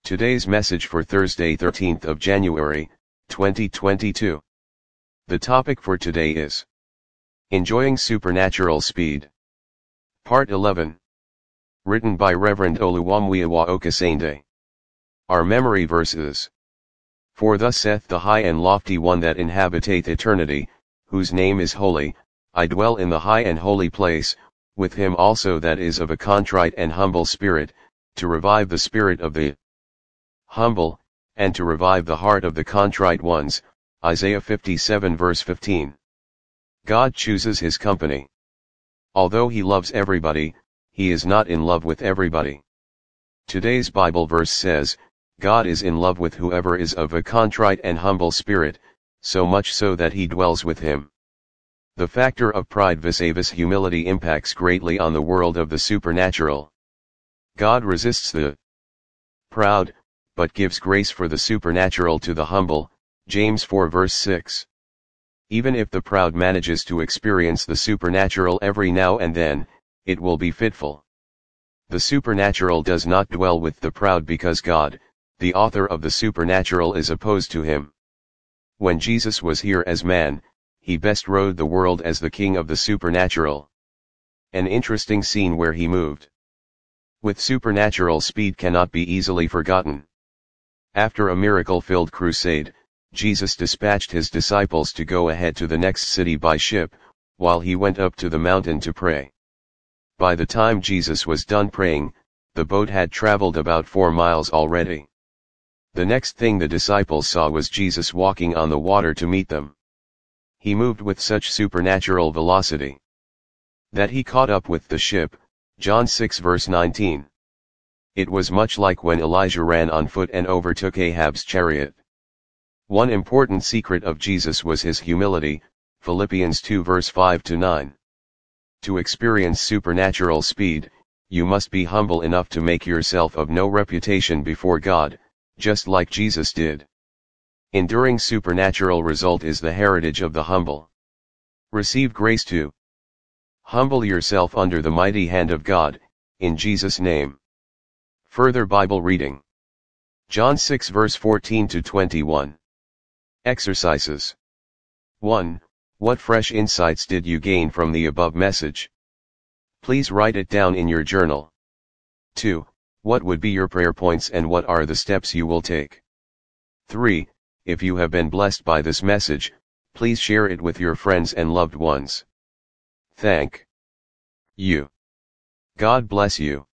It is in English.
Today's message for Thursday 13th of January, 2022. The topic for today is Enjoying Supernatural Speed. Part 11. Written by Reverend Oluwamuyiwa Okasende. Our memory verses. For thus saith the high and lofty one that inhabiteth eternity, whose name is holy, I dwell in the high and holy place, with him also that is of a contrite and humble spirit, to revive the spirit of the humble, and to revive the heart of the contrite ones. Isaiah 57 verse 15. God chooses his company. Although he loves everybody, he is not in love with everybody. Today's Bible verse says, God is in love with whoever is of a contrite and humble spirit, so much so that he dwells with him. The factor of pride vis-a-vis humility impacts greatly on the world of the supernatural. God resists the proud, but gives grace for the supernatural to the humble. James 4 verse 6. Even if the proud manages to experience the supernatural every now and then, it will be fitful. The supernatural does not dwell with the proud because God, the author of the supernatural, is opposed to him. When Jesus was here as man, he best rode the world as the king of the supernatural. An interesting scene where he moved with supernatural speed cannot be easily forgotten. After a miracle-filled crusade, Jesus dispatched his disciples to go ahead to the next city by ship, while he went up to the mountain to pray. By the time Jesus was done praying, the boat had traveled about 4 miles already. The next thing the disciples saw was Jesus walking on the water to meet them. He moved with such supernatural velocity that he caught up with the ship. John 6 verse 19. It was much like when Elijah ran on foot and overtook Ahab's chariot. One important secret of Jesus was his humility. Philippians 2 verse 5 to 9. To experience supernatural speed, you must be humble enough to make yourself of no reputation before God, just like Jesus did. Enduring supernatural result is the heritage of the humble. Receive grace to humble yourself under the mighty hand of God, in Jesus' name. Further Bible reading. John 6 verse 14 to 21. Exercises. 1. What fresh insights did you gain from the above message? Please write it down in your journal. 2. What would be your prayer points and what are the steps you will take? 3. If you have been blessed by this message, please share it with your friends and loved ones. Thank you. God bless you.